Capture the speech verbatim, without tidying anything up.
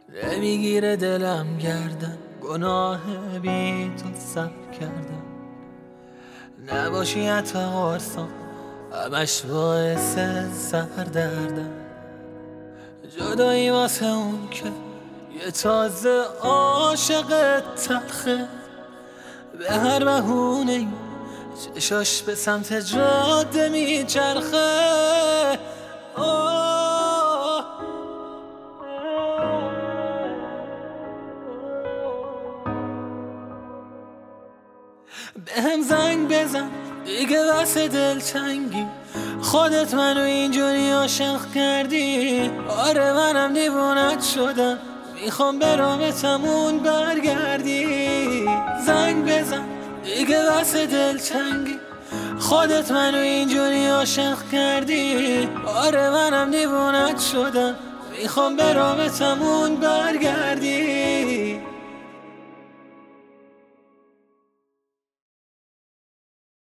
نمیگیره دلم گردن گناه بی تو سر کردم، نباشی حتی قرصم همش باعث سردردم. جدایی واسه اون که یه تازه عاشق تلخه، به هر بهونه ای چشاش به سمت جاده میچرخه. به هم زنگ بزن دیگه بس دلتنگی، خودت منو اینجوری عاشق کردی. آره منم دیوونت شدم، میخوام به رابطمون برگردی. زنگ بزن دیگه بس دلتنگی، خودت منو اینجوری عاشق کردی. آره منم دیوونت شدم، میخوام به رابطمون برگردی.